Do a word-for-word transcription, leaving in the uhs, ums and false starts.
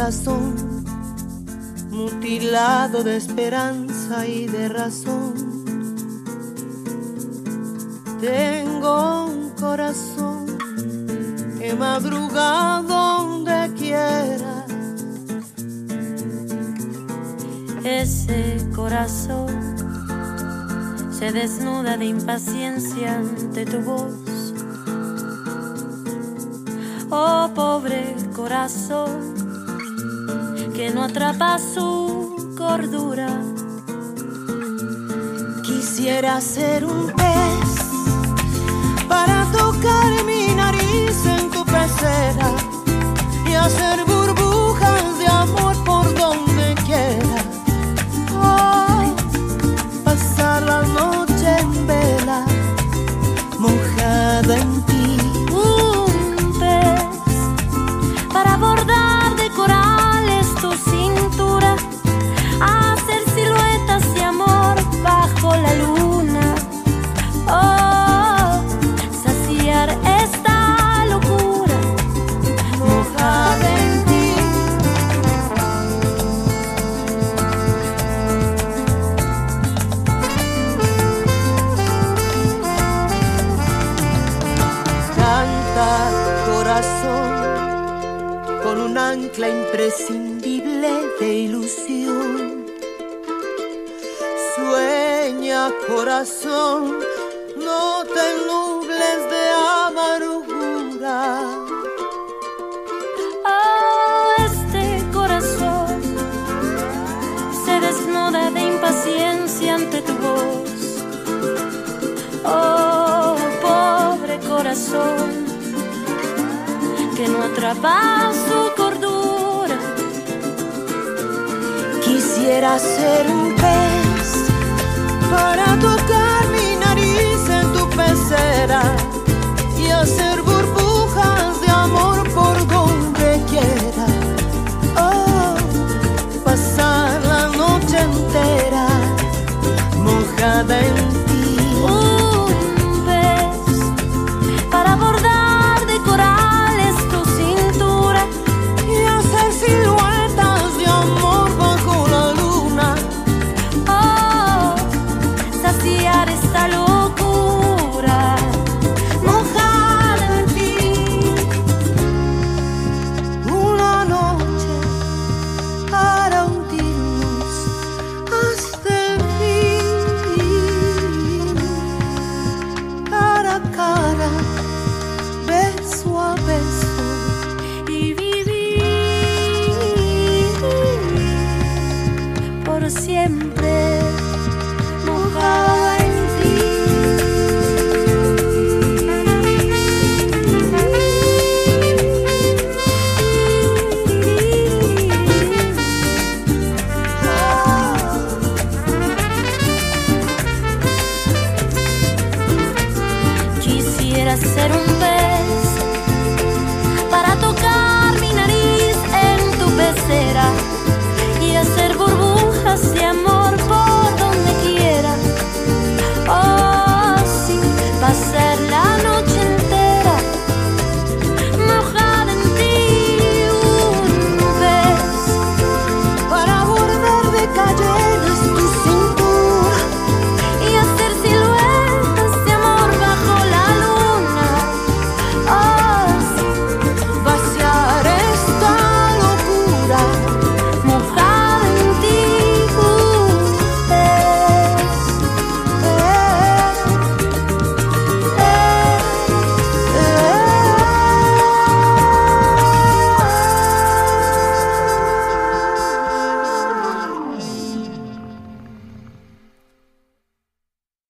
corazón, mutilado de esperanza y de razón. Tengo un corazón que madruga donde quiera. Ese corazón se desnuda de impaciencia ante tu voz. Oh, pobre corazón que no atrapa su cordura. Quisiera ser un pez para tocar mi nariz en tu pecera y hacer burbujas de amor por donde quiera. Oh, pasar la noche en vela, mojada en ti. Un pez para bordar de corales tu cintura, hacer siluetas de amor bajo la luna. Oh, saciar esta locura mojada en ti. Canta, corazón, con un ancla imprescindible de ilusión. Sueña, corazón, no te nubles de amargura. Oh, este corazón se desnuda de impaciencia ante tu voz. Oh, pobre corazón que no atrapa su cordura. Quisiera ser un pez para tocar mi nariz en tu pecera y hacer burbujas de amor por donde quiera. Oh, pasar la noche entera mojada en ti. Un pez para bordar de corales tu cintura Y hacer siluetas de amor bajo la luna. Oh, saciar esta locura mojada en ti. Una noche para hundirnos hasta el fin, cara a cara, beso a beso. Y vivir por siempre.